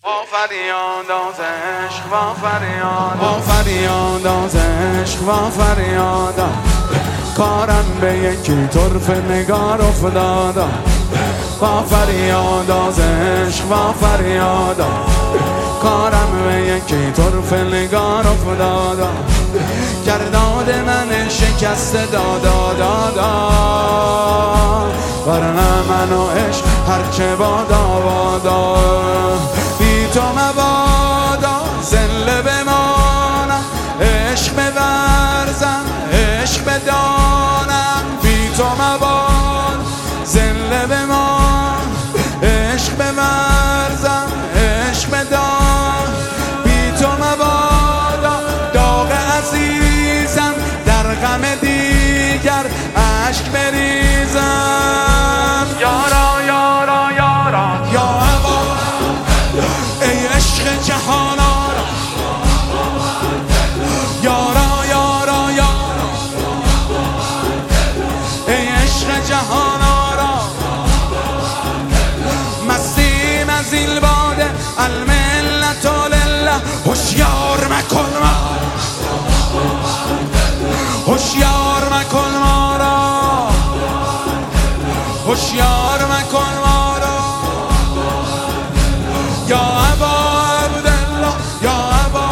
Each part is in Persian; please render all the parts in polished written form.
فریاد از عشق و فریاد، فریاد از عشق و فریاد، کارم به یکی طرف نگار افتادا. با فریاد از عشق و فریاد، کارم به یکی طرف نگار افتادا. گرداد من شکست دادا دادا، ورنه من و عشق هرچه بادا بادا. بی تو مبادا زنده بمانم، عشق بورزم عشق بدانم. بی تو مبادا زنده بمانم، عشق بورزم عشق بدانم. بی تو مبادا داغ عزیزم در غم دیگر عشق بریزم. یارا یارا یارا یا هوا ای عشق جهان آرا، یارا یارا یارا ای عشق جهان آرا. مستیم از این باده الملت لله، هوشیار مکن ما، هوشیار مکن ما را، هوشیار مکن ما را. یا ابا عبدالله یا ابا،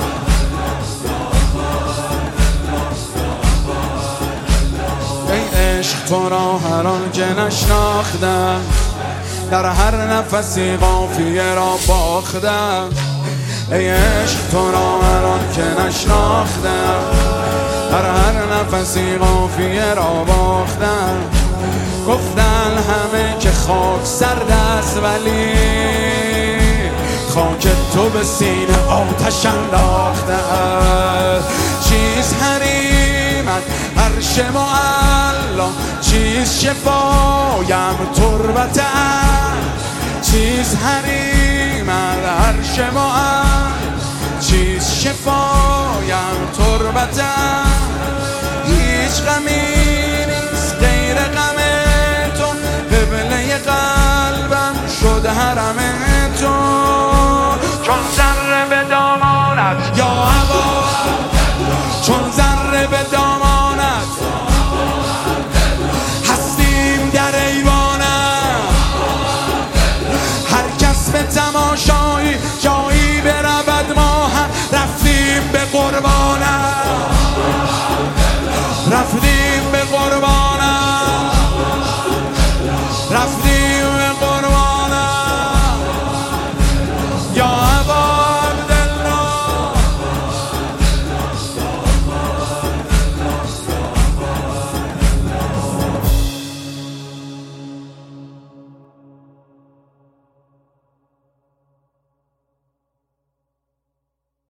ای عشق تو را هر آن که نشناختم، در هر نفسی قافیه را باختم. ای عشق تو را هر آن که نشناختم، در هر نفسی قافیه را باختم. گفتن همه که خاک سرد است، ولی خاک تو به سینه آتش انداخته. چیز حریمت عرش معلا، چیز شفایم تربت. چیز حریمت عرش معلا، چیز شفایم تربت. هیچ غمی نیست غیر غم تو، قبله قلبم شد حرم